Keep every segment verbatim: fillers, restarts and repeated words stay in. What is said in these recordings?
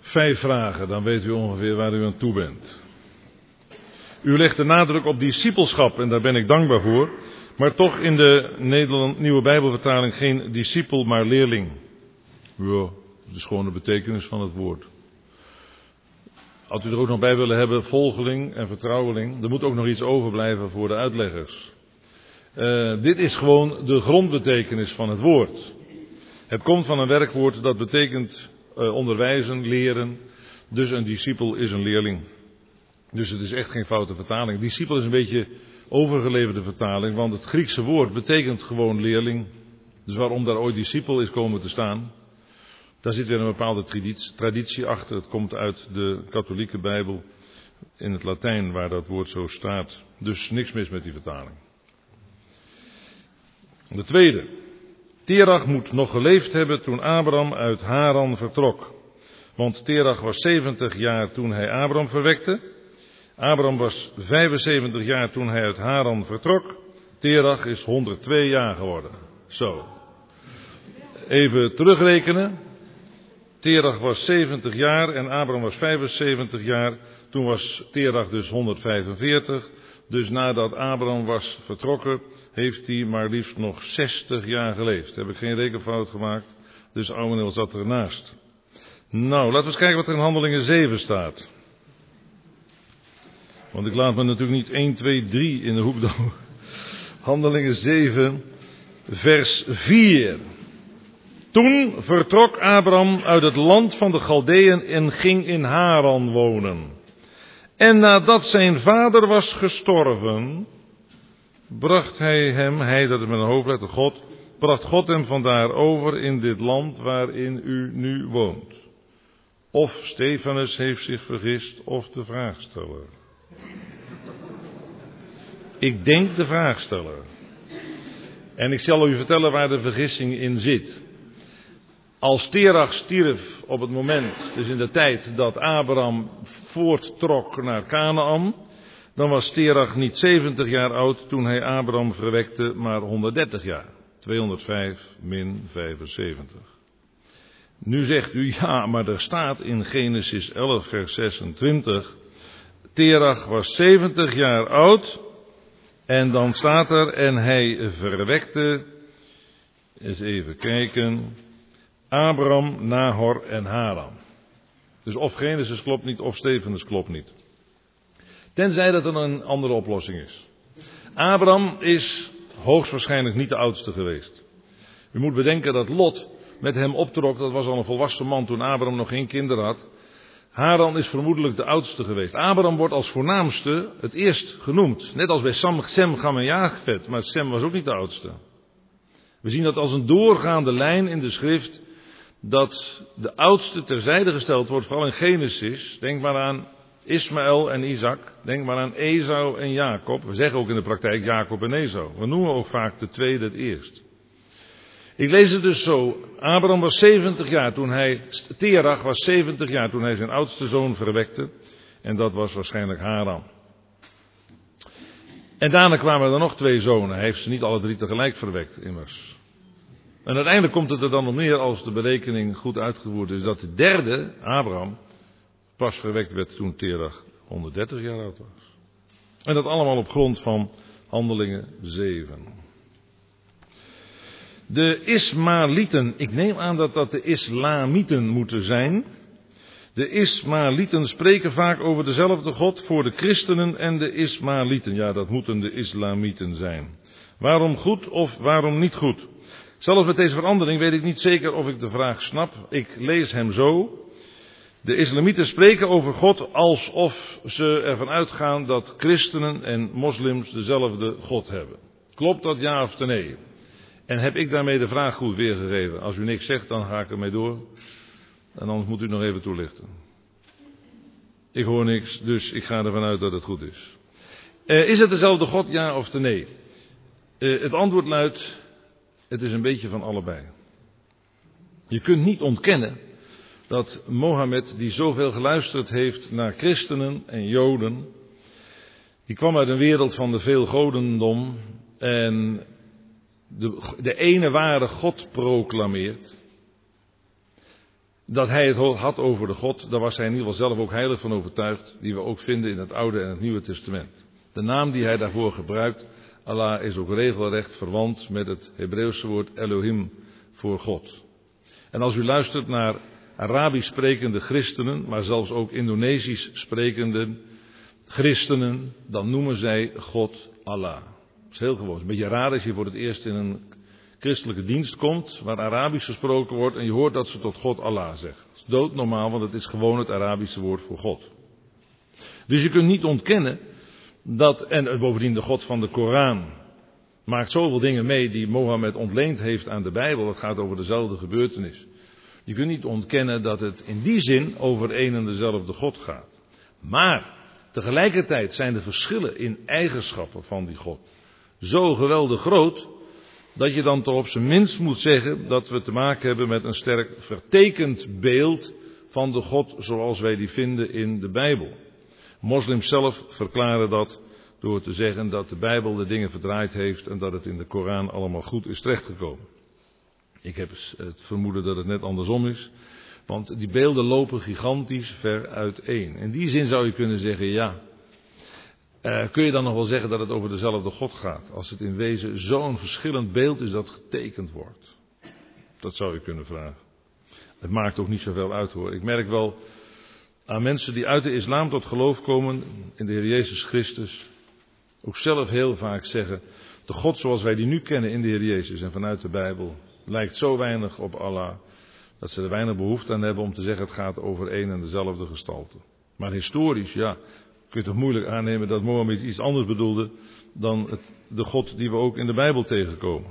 Vijf vragen, dan weet u ongeveer waar u aan toe bent. U legt de nadruk op discipelschap en daar ben ik dankbaar voor. Maar toch in de Nederland, Nieuwe Bijbelvertaling geen discipel, maar leerling. Ja, dat is gewoon de betekenis van het woord. Had u er ook nog bij willen hebben, volgeling en vertrouweling. Er moet ook nog iets overblijven voor de uitleggers. Uh, dit is gewoon de grondbetekenis van het woord. Het komt van een werkwoord dat betekent uh, onderwijzen, leren. Dus een discipel is een leerling. Dus het is echt geen foute vertaling. Discipel is een beetje overgeleverde vertaling, want het Griekse woord betekent gewoon leerling. Dus waarom daar ooit discipel is komen te staan, daar zit weer een bepaalde traditie, traditie achter. Het komt uit de katholieke Bijbel in het Latijn waar dat woord zo staat. Dus niks mis met die vertaling. De tweede. Terach moet nog geleefd hebben toen Abraham uit Haran vertrok. Want Terach was zeventig jaar toen hij Abraham verwekte. Abraham was vijfenzeventig jaar toen hij uit Haran vertrok. Terach is honderdtwee jaar geworden. Zo. Even terugrekenen. Terach was zeventig jaar en Abraham was vijfenzeventig jaar. Toen was Terach dus honderdvijfenveertig. Dus nadat Abraham was vertrokken, heeft hij maar liefst nog zestig jaar geleefd. Heb ik geen rekenfout gemaakt. Dus Ouweneel zat ernaast. Nou, laten we eens kijken wat er in Handelingen zeven staat. Want ik laat me natuurlijk niet één, twee, drie in de hoek doen. Handelingen zeven, vers vier. Toen vertrok Abraham uit het land van de Galdeën en ging in Haran wonen. En nadat zijn vader was gestorven, bracht hij hem, hij dat is met een hoofdletter God, bracht God hem vandaar over in dit land waarin u nu woont. Of Stefanus heeft zich vergist, of de vraagsteller. Ik denk de vraagsteller. En ik zal u vertellen waar de vergissing in zit. Als Terach stierf op het moment, dus in de tijd dat Abraham voorttrok naar Kanaan, dan was Terach niet zeventig jaar oud toen hij Abraham verwekte, maar honderddertig jaar. tweehonderdvijf min vijfenzeventig. Nu zegt u, ja, maar er staat in Genesis elf vers zesentwintig, Terach was zeventig jaar oud en dan staat er, en hij verwekte, eens even kijken, Abraham, Nahor en Haran. Dus of Genesis klopt niet, of Stefanus klopt niet. Tenzij dat er een andere oplossing is. Abraham is hoogstwaarschijnlijk niet de oudste geweest. U moet bedenken dat Lot met hem optrok, dat was al een volwassen man toen Abraham nog geen kinderen had. Haran is vermoedelijk de oudste geweest. Abraham wordt als voornaamste het eerst genoemd. Net als bij Sam, Sem, Gam en Jaafet, maar Sem was ook niet de oudste. We zien dat als een doorgaande lijn in de schrift, dat de oudste terzijde gesteld wordt, vooral in Genesis. Denk maar aan Ismaël en Isaac. Denk maar aan Esau en Jacob. We zeggen ook in de praktijk Jacob en Esau. We noemen ook vaak de tweede het eerst. Ik lees het dus zo. Abraham was zeventig jaar toen hij, Terach was zeventig jaar toen hij zijn oudste zoon verwekte. En dat was waarschijnlijk Haran. En daarna kwamen er nog twee zonen. Hij heeft ze niet alle drie tegelijk verwekt, immers. En uiteindelijk komt het er dan op neer, als de berekening goed uitgevoerd is, dat de derde, Abraham, pas verwekt werd toen Terach honderddertig jaar oud was. En dat allemaal op grond van Handelingen zeven. De Ismaëlieten, ik neem aan dat dat de Islamieten moeten zijn. De Ismaëlieten spreken vaak over dezelfde God voor de christenen en de Ismaëlieten. Ja, dat moeten de Islamieten zijn. Waarom goed of waarom niet goed? Zelfs met deze verandering weet ik niet zeker of ik de vraag snap. Ik lees hem zo. De Islamieten spreken over God alsof ze ervan uitgaan dat christenen en moslims dezelfde God hebben. Klopt dat, ja of nee? En heb ik daarmee de vraag goed weergegeven? Als u niks zegt, dan ga ik ermee door. En anders moet u nog even toelichten. Ik hoor niks, dus ik ga ervan uit dat het goed is. Uh, is het dezelfde God, ja of nee? Uh, het antwoord luidt, het is een beetje van allebei. Je kunt niet ontkennen dat Mohammed, die zoveel geluisterd heeft naar christenen en joden, die kwam uit een wereld van de veelgodendom en de, de ene ware God proclameert. dat hij het had over de God, daar was hij in ieder geval zelf ook heilig van overtuigd, die we ook vinden in het Oude en het Nieuwe Testament. De naam die hij daarvoor gebruikt, Allah, is ook regelrecht verwant met het Hebreeuwse woord Elohim voor God. En als u luistert naar Arabisch sprekende christenen, maar zelfs ook Indonesisch sprekende christenen, dan noemen zij God Allah. Dat is heel gewoon. Het is een beetje raar als je voor het eerst in een christelijke dienst komt, waar Arabisch gesproken wordt, en je hoort dat ze tot God Allah zeggen. Dat is doodnormaal, want het is gewoon het Arabische woord voor God. Dus je kunt niet ontkennen dat, en bovendien de God van de Koran maakt zoveel dingen mee die Mohammed ontleend heeft aan de Bijbel. Het gaat over dezelfde gebeurtenis. Je kunt niet ontkennen dat het in die zin over één en dezelfde God gaat. Maar tegelijkertijd zijn de verschillen in eigenschappen van die God zo geweldig groot, dat je dan toch op zijn minst moet zeggen dat we te maken hebben met een sterk vertekend beeld van de God zoals wij die vinden in de Bijbel. Moslims zelf verklaren dat door te zeggen dat de Bijbel de dingen verdraaid heeft en dat het in de Koran allemaal goed is terechtgekomen. Ik heb het vermoeden dat het net andersom is, want die beelden lopen gigantisch ver uiteen. In die zin zou je kunnen zeggen, ja, uh, kun je dan nog wel zeggen dat het over dezelfde God gaat, als het in wezen zo'n verschillend beeld is dat getekend wordt? Dat zou je kunnen vragen. Het maakt ook niet zoveel uit hoor. Ik merk wel aan mensen die uit de islam tot geloof komen in de Heer Jezus Christus, ook zelf heel vaak zeggen, de God zoals wij die nu kennen in de Heer Jezus en vanuit de Bijbel, lijkt zo weinig op Allah, dat ze er weinig behoefte aan hebben om te zeggen het gaat over één en dezelfde gestalte. Maar historisch, ja, kun je toch moeilijk aannemen dat Mohammed iets anders bedoelde dan het, de God die we ook in de Bijbel tegenkomen.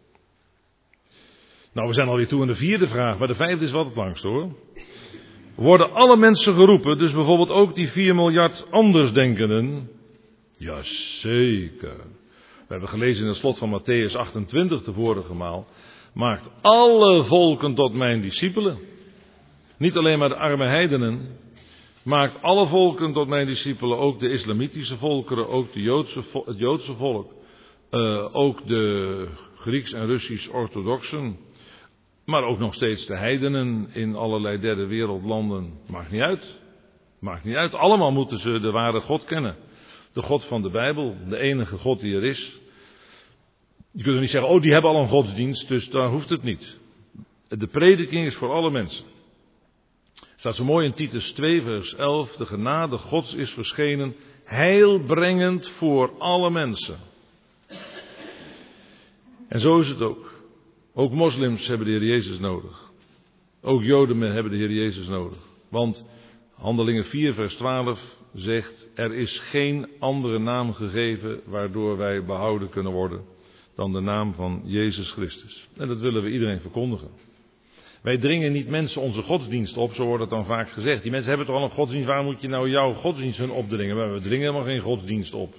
Nou, we zijn alweer toe aan de vierde vraag, maar de vijfde is wat het langst hoor. Worden alle mensen geroepen, dus bijvoorbeeld ook die vier miljard andersdenkenden? Jazeker. We hebben gelezen in het slot van Matthäus achtentwintig de vorige maal. Maakt alle volken tot mijn discipelen. Niet alleen maar de arme heidenen. Maakt alle volken tot mijn discipelen. Ook de islamitische volkeren. Ook de Joodse, het Joodse volk. Uh, ook de Grieks en Russisch orthodoxen. Maar ook nog steeds de heidenen in allerlei derde wereldlanden. Maakt niet uit. Maakt niet uit. Allemaal moeten ze de ware God kennen. De God van de Bijbel. De enige God die er is. Je kunt er niet zeggen, oh die hebben al een godsdienst, dus daar hoeft het niet. De prediking is voor alle mensen. Staat zo mooi in Titus twee vers elf. De genade Gods is verschenen, heilbrengend voor alle mensen. En zo is het ook. Ook moslims hebben de Heer Jezus nodig. Ook Joden hebben de Heer Jezus nodig. Want Handelingen vier vers twaalf zegt, er is geen andere naam gegeven waardoor wij behouden kunnen worden dan de naam van Jezus Christus. En dat willen we iedereen verkondigen. Wij dringen niet mensen onze godsdienst op, zo wordt het dan vaak gezegd. Die mensen hebben toch al een godsdienst, waarom moet je nou jouw godsdienst hun opdringen? Maar we dringen helemaal geen godsdienst op.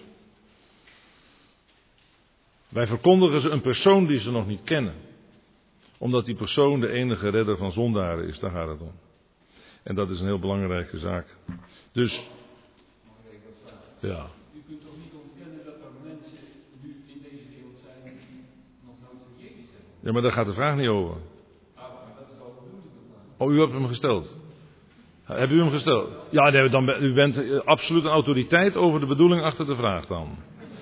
Wij verkondigen ze een persoon die ze nog niet kennen. Omdat die persoon de enige redder van zondaren is, daar gaat het om. En dat is een heel belangrijke zaak. Dus, ja. U kunt toch niet ontkennen dat er mensen nu in deze wereld zijn die nog nooit van Jezus hebben? Ja, maar daar gaat de vraag niet over. Ah, maar dat is al bedoeld. Oh, u hebt hem gesteld. Hebben u hem gesteld? Ja, nee, dan ben, u bent uh, absoluut een autoriteit over de bedoeling achter de vraag dan.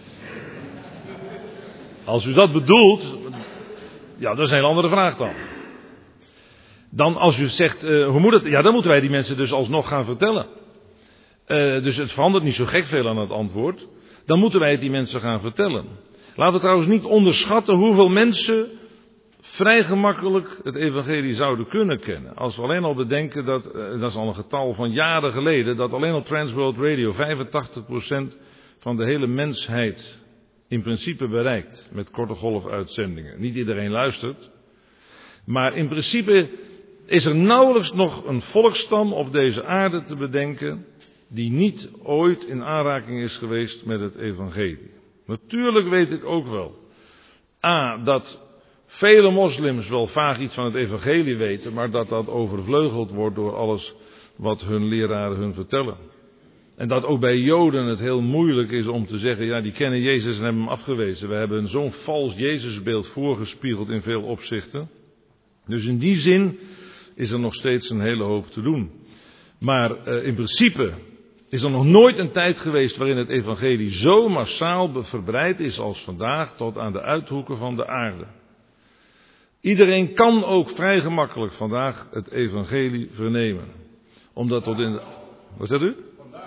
Als u dat bedoelt, ja, dat is een hele andere vraag dan. Dan als u zegt, uh, hoe moet het? Ja, dan moeten wij die mensen dus alsnog gaan vertellen. Uh, dus het verandert niet zo gek veel aan het antwoord. Dan moeten wij het die mensen gaan vertellen. Laten we trouwens niet onderschatten hoeveel mensen vrij gemakkelijk het evangelie zouden kunnen kennen. Als we alleen al bedenken dat, uh, dat is al een getal van jaren geleden, dat alleen al Transworld Radio vijfentachtig procent van de hele mensheid in principe bereikt met korte golfuitzendingen. Niet iedereen luistert. Maar in principe is er nauwelijks nog een volksstam op deze aarde te bedenken die niet ooit in aanraking is geweest met het evangelie. Natuurlijk weet ik ook wel, A, dat vele moslims wel vaag iets van het evangelie weten, maar dat dat overvleugeld wordt door alles wat hun leraren hun vertellen. En dat ook bij Joden het heel moeilijk is om te zeggen, ja, die kennen Jezus en hebben hem afgewezen. We hebben zo'n vals Jezusbeeld voorgespiegeld in veel opzichten. Dus in die zin is er nog steeds een hele hoop te doen. Maar uh, in principe is er nog nooit een tijd geweest waarin het evangelie zo massaal verbreid is als vandaag tot aan de uithoeken van de aarde. Iedereen kan ook vrij gemakkelijk vandaag het evangelie vernemen. Omdat tot in de... Wat zegt u?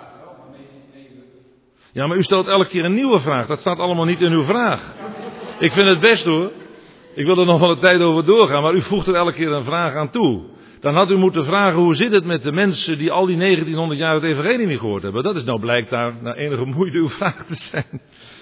Ja, maar u stelt elke keer een nieuwe vraag. Dat staat allemaal niet in uw vraag. Ik vind het best hoor. Ik wil er nog wel een tijd over doorgaan, maar u voegt er elke keer een vraag aan toe. Dan had u moeten vragen, hoe zit het met de mensen die al die negentienhonderd jaar het evangelie niet gehoord hebben? Dat is nou blijkt daar na enige moeite uw vraag te zijn.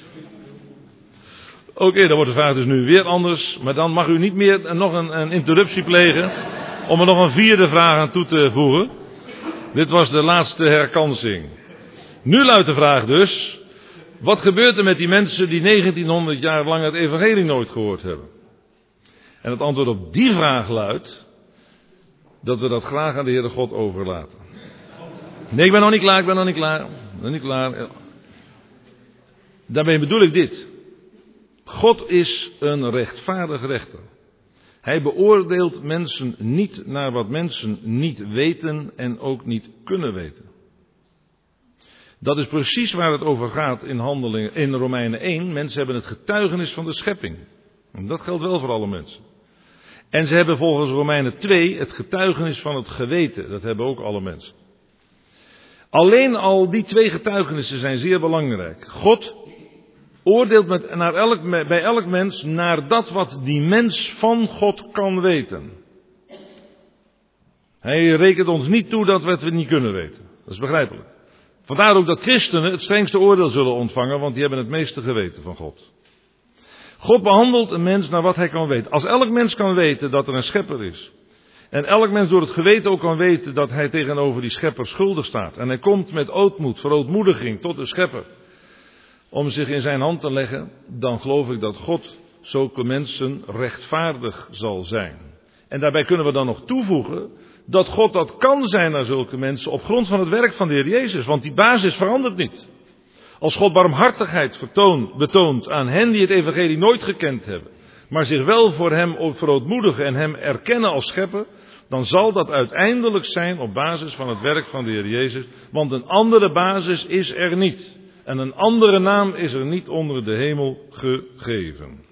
Oké, okay, dan wordt de vraag dus nu weer anders. Maar dan mag u niet meer nog een, een interruptie plegen om er nog een vierde vraag aan toe te voegen. Dit was de laatste herkansing. Nu luidt de vraag dus, wat gebeurt er met die mensen die negentienhonderd jaar lang het evangelie nooit gehoord hebben? En het antwoord op die vraag luidt dat we dat graag aan de Heere God overlaten. Nee, ik ben nog niet klaar, ik ben nog niet klaar. Nog niet klaar. Daarmee bedoel ik dit. God is een rechtvaardig rechter. Hij beoordeelt mensen niet naar wat mensen niet weten en ook niet kunnen weten. Dat is precies waar het over gaat in, handelingen, in Romeinen één. Mensen hebben het getuigenis van de schepping. En dat geldt wel voor alle mensen. En ze hebben volgens Romeinen twee het getuigenis van het geweten. Dat hebben ook alle mensen. Alleen al die twee getuigenissen zijn zeer belangrijk. God oordeelt met, naar elk, bij elk mens naar dat wat die mens van God kan weten. Hij rekent ons niet toe dat we het niet kunnen weten. Dat is begrijpelijk. Vandaar ook dat christenen het strengste oordeel zullen ontvangen, want die hebben het meeste geweten van God. God behandelt een mens naar wat hij kan weten. Als elk mens kan weten dat er een schepper is, en elk mens door het geweten ook kan weten dat hij tegenover die schepper schuldig staat, en hij komt met ootmoed, verootmoediging tot de schepper, om zich in zijn hand te leggen, dan geloof ik dat God zulke mensen rechtvaardig zal zijn. En daarbij kunnen we dan nog toevoegen dat God dat kan zijn naar zulke mensen op grond van het werk van de Heer Jezus. Want die basis verandert niet. Als God barmhartigheid vertoont, betoont aan hen die het evangelie nooit gekend hebben, maar zich wel voor hem verootmoedigen en hem erkennen als schepper, dan zal dat uiteindelijk zijn op basis van het werk van de Heer Jezus. Want een andere basis is er niet. En een andere naam is er niet onder de hemel gegeven.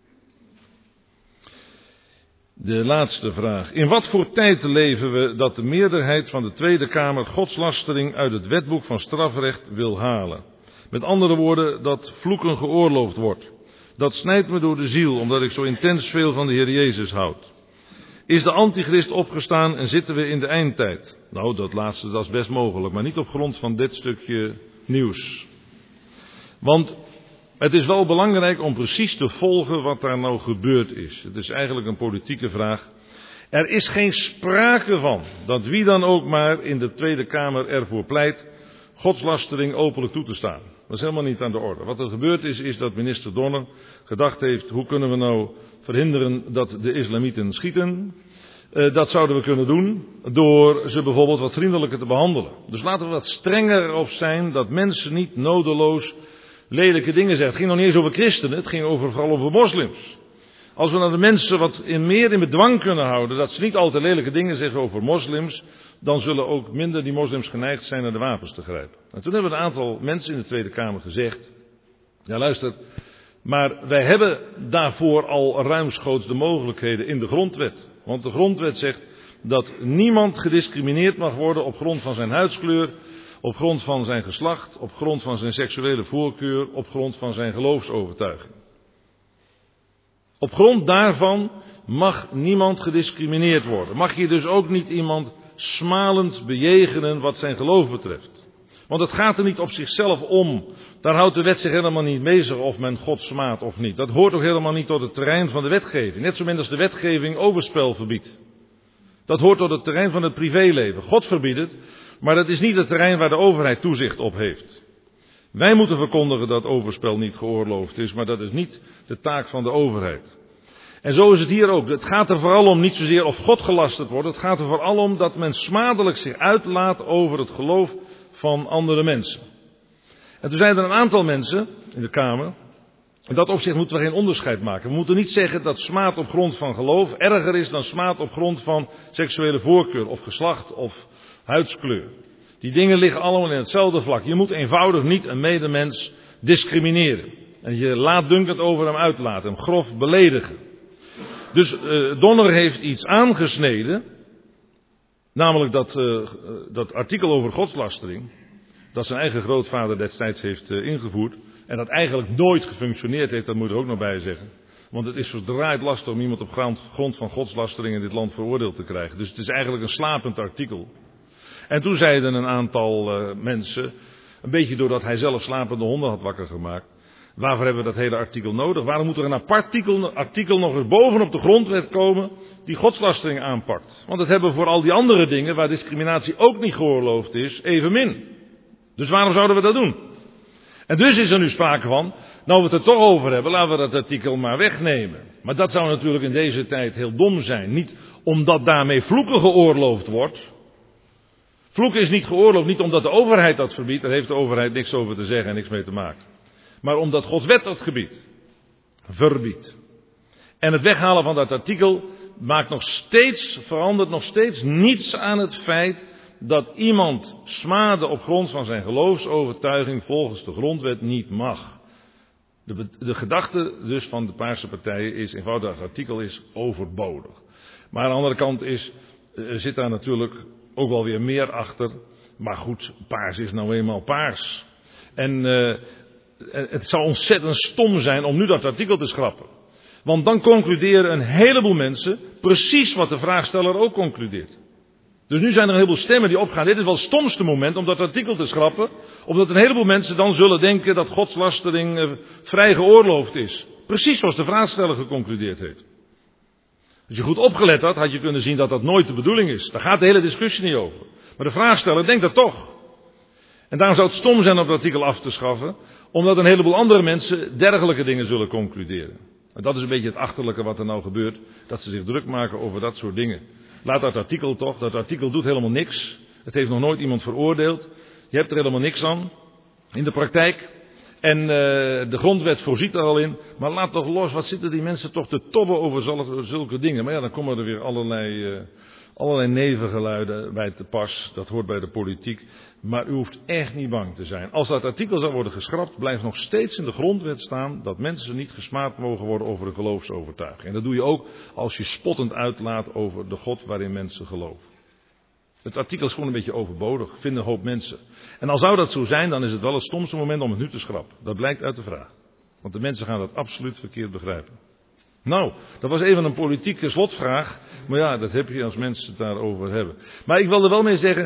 De laatste vraag. In wat voor tijd leven we dat de meerderheid van de Tweede Kamer godslastering uit het wetboek van strafrecht wil halen? Met andere woorden, dat vloeken geoorloofd wordt. Dat snijdt me door de ziel, omdat ik zo intens veel van de Heer Jezus houd. Is de antichrist opgestaan en zitten we in de eindtijd? Nou, dat laatste dat is best mogelijk, maar niet op grond van dit stukje nieuws. Want het is wel belangrijk om precies te volgen wat daar nou gebeurd is. Het is eigenlijk een politieke vraag. Er is geen sprake van dat wie dan ook maar in de Tweede Kamer ervoor pleit godslastering openlijk toe te staan. Dat is helemaal niet aan de orde. Wat er gebeurd is, is dat minister Donner gedacht heeft, hoe kunnen we nou verhinderen dat de islamieten schieten? Uh, dat zouden we kunnen doen door ze bijvoorbeeld wat vriendelijker te behandelen. Dus laten we wat strenger op zijn dat mensen niet nodeloos lelijke dingen zeggen. Het ging nog niet eens over christenen, het ging over, vooral over moslims. Als we nou de mensen wat in meer in bedwang kunnen houden, dat ze niet altijd lelijke dingen zeggen over moslims, dan zullen ook minder die moslims geneigd zijn naar de wapens te grijpen. En toen hebben een aantal mensen in de Tweede Kamer gezegd, ja luister, maar wij hebben daarvoor al ruimschoots de mogelijkheden in de grondwet. Want de grondwet zegt dat niemand gediscrimineerd mag worden op grond van zijn huidskleur, op grond van zijn geslacht, op grond van zijn seksuele voorkeur, op grond van zijn geloofsovertuiging. Op grond daarvan mag niemand gediscrimineerd worden. Mag je dus ook niet iemand smalend bejegenen wat zijn geloof betreft. Want het gaat er niet op zichzelf om. Daar houdt de wet zich helemaal niet bezig of men God smaadt of niet. Dat hoort ook helemaal niet tot het terrein van de wetgeving. Net zo min als de wetgeving overspel verbiedt. Dat hoort tot het terrein van het privéleven. God verbiedt het, maar dat is niet het terrein waar de overheid toezicht op heeft. Wij moeten verkondigen dat overspel niet geoorloofd is, maar dat is niet de taak van de overheid. En zo is het hier ook. Het gaat er vooral om niet zozeer of God gelasterd wordt. Het gaat er vooral om dat men smadelijk zich uitlaat over het geloof van andere mensen. En toen zijn er een aantal mensen in de Kamer In dat opzicht moeten we geen onderscheid maken. We moeten niet zeggen dat smaad op grond van geloof erger is dan smaad op grond van seksuele voorkeur of geslacht of huidskleur. Die dingen liggen allemaal in hetzelfde vlak. Je moet eenvoudig niet een medemens discrimineren. En je laatdunkend over hem uitlaten, hem grof beledigen. Dus uh, Donner heeft iets aangesneden. Namelijk dat, uh, dat artikel over godslastering. Dat zijn eigen grootvader destijds heeft uh, ingevoerd. En dat eigenlijk nooit gefunctioneerd heeft, dat moet er ook nog bij zeggen. Want het is verdraaid lastig om iemand op grond van godslastering in dit land veroordeeld te krijgen. Dus het is eigenlijk een slapend artikel. En toen zeiden een aantal uh, mensen, een beetje doordat hij zelf slapende honden had wakker gemaakt. Waarvoor hebben we dat hele artikel nodig? Waarom moet er een apart artikel, artikel nog eens bovenop de grondwet komen die godslastering aanpakt? Want dat hebben we voor al die andere dingen waar discriminatie ook niet geoorloofd is, evenmin. Dus waarom zouden we dat doen? En dus is er nu sprake van, nou we het er toch over hebben, laten we dat artikel maar wegnemen. Maar dat zou natuurlijk in deze tijd heel dom zijn. Niet omdat daarmee vloeken geoorloofd wordt. Vloeken is niet geoorloofd, niet omdat de overheid dat verbiedt, daar heeft de overheid niks over te zeggen en niks mee te maken. Maar omdat Gods wet dat gebiedt, verbiedt. En het weghalen van dat artikel maakt nog steeds, verandert nog steeds niets aan het feit dat iemand smaden op grond van zijn geloofsovertuiging volgens de grondwet niet mag. De, de gedachte dus van de Paarse partijen is eenvoudig, dat artikel is overbodig. Maar aan de andere kant is, er zit daar natuurlijk ook wel weer meer achter. Maar goed, paars is nou eenmaal paars. En uh, het zou ontzettend stom zijn om nu dat artikel te schrappen. Want dan concluderen een heleboel mensen precies wat de vraagsteller ook concludeert. Dus nu zijn er een heleboel stemmen die opgaan. Dit is wel het stomste moment om dat artikel te schrappen. Omdat een heleboel mensen dan zullen denken dat godslastering uh, vrij geoorloofd is. Precies zoals de vraagsteller geconcludeerd heeft. Als je goed opgelet had, had je kunnen zien dat dat nooit de bedoeling is. Daar gaat de hele discussie niet over. Maar de vraagsteller denkt dat toch. En daarom zou het stom zijn om het artikel af te schaffen. Omdat een heleboel andere mensen dergelijke dingen zullen concluderen. En dat is een beetje het achterlijke wat er nou gebeurt. Dat ze zich druk maken over dat soort dingen. Laat dat artikel toch. Dat artikel doet helemaal niks. Het heeft nog nooit iemand veroordeeld. Je hebt er helemaal niks aan. In de praktijk. En uh, de grondwet voorziet er al in. Maar laat toch los. Wat zitten die mensen toch te tobben over zulke, zulke dingen. Maar ja, dan komen er weer allerlei, uh, allerlei nevengeluiden bij te pas. Dat hoort bij de politiek. Maar u hoeft echt niet bang te zijn. Als dat artikel zou worden geschrapt, blijft nog steeds in de grondwet staan dat mensen niet gesmaad mogen worden over de geloofsovertuiging. En dat doe je ook als je spottend uitlaat over de God waarin mensen geloven. Het artikel is gewoon een beetje overbodig, vinden een hoop mensen. En al zou dat zo zijn, dan is het wel het stomste moment om het nu te schrappen. Dat blijkt uit de vraag. Want de mensen gaan dat absoluut verkeerd begrijpen. Nou, dat was even een politieke slotvraag. Maar ja, dat heb je als mensen het daarover hebben. Maar ik wil er wel mee zeggen,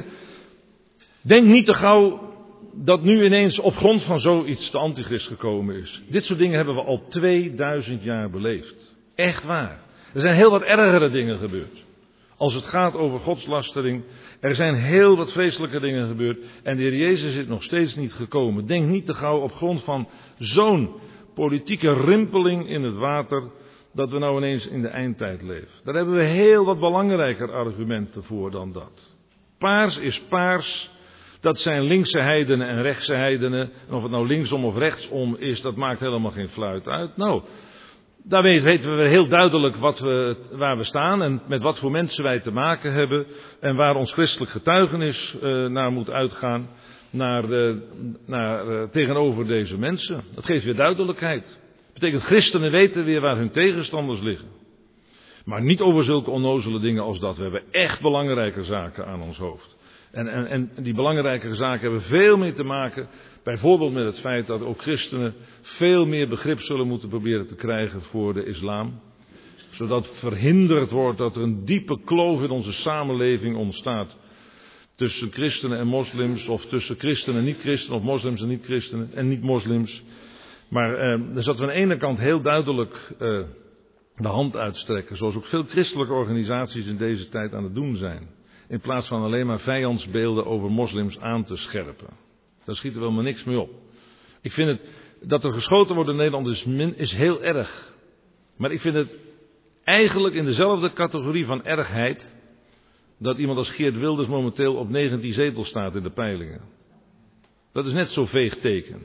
denk niet te gauw dat nu ineens op grond van zoiets de antichrist gekomen is. Dit soort dingen hebben we al tweeduizend jaar beleefd. Echt waar. Er zijn heel wat ergere dingen gebeurd. Als het gaat over godslastering. Er zijn heel wat vreselijke dingen gebeurd. En de Heer Jezus is nog steeds niet gekomen. Denk niet te gauw op grond van zo'n politieke rimpeling in het water. Dat we nou ineens in de eindtijd leven. Daar hebben we heel wat belangrijker argumenten voor dan dat. Paars is paars. Dat zijn linkse heidenen en rechtse heidenen. En of het nou linksom of rechtsom is, dat maakt helemaal geen fluit uit. Nou, daarmee weten we heel duidelijk wat we, waar we staan en met wat voor mensen wij te maken hebben. En waar ons christelijk getuigenis uh, naar moet uitgaan. Naar, uh, naar, uh, tegenover deze mensen. Dat geeft weer duidelijkheid. Dat betekent christenen weten weer waar hun tegenstanders liggen. Maar niet over zulke onnozele dingen als dat. We hebben echt belangrijke zaken aan ons hoofd. En, en, en die belangrijke zaken hebben veel meer te maken, bijvoorbeeld met het feit dat ook christenen veel meer begrip zullen moeten proberen te krijgen voor de islam. Zodat verhinderd wordt dat er een diepe kloof in onze samenleving ontstaat. Tussen christenen en moslims, of tussen christenen en niet-christenen, of moslims en niet-christenen en niet-moslims. Maar eh, dus dat we aan de ene kant heel duidelijk eh, de hand uitstrekken, zoals ook veel christelijke organisaties in deze tijd aan het doen zijn. In plaats van alleen maar vijandsbeelden over moslims aan te scherpen. Daar schiet er wel maar niks mee op. Ik vind het, dat er geschoten wordt in Nederland is, min, is heel erg. Maar ik vind het eigenlijk in dezelfde categorie van ergheid. Dat iemand als Geert Wilders momenteel op negentien zetels staat in de peilingen. Dat is net zo'n veeg teken.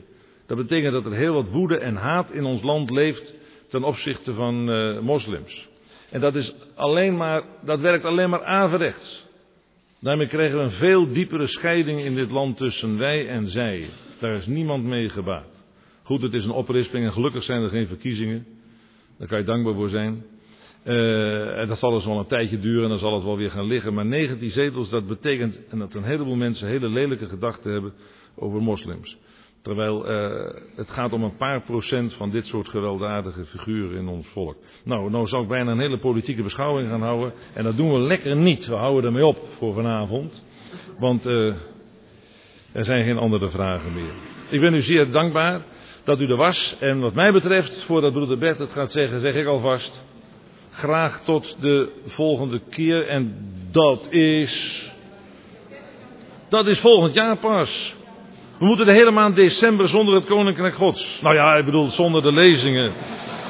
Dat betekent dat er heel wat woede en haat in ons land leeft ten opzichte van uh, moslims. En dat is alleen maar, dat werkt alleen maar averechts. Daarmee krijgen we een veel diepere scheiding in dit land tussen wij en zij. Daar is niemand mee gebaat. Goed, het is een oprisping en gelukkig zijn er geen verkiezingen. Daar kan je dankbaar voor zijn. Uh, en dat zal dus wel een tijdje duren en dan zal het wel weer gaan liggen. Maar negentien zetels, dat betekent en dat een heleboel mensen hele lelijke gedachten hebben over moslims. Terwijl uh, het gaat om een paar procent van dit soort gewelddadige figuren in ons volk. Nou, nou zou ik bijna een hele politieke beschouwing gaan houden. En dat doen we lekker niet. We houden ermee op voor vanavond. Want uh, er zijn geen andere vragen meer. Ik ben u zeer dankbaar dat u er was. En wat mij betreft, voordat broeder Bert het gaat zeggen, zeg ik alvast. Graag tot de volgende keer. En dat is... Dat is volgend jaar pas. We moeten de hele maand december zonder het Koninkrijk Gods. Nou ja, ik bedoel zonder de lezingen.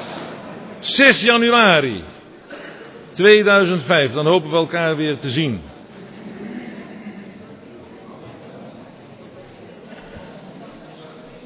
zes januari tweeduizend vijf, dan hopen we elkaar weer te zien.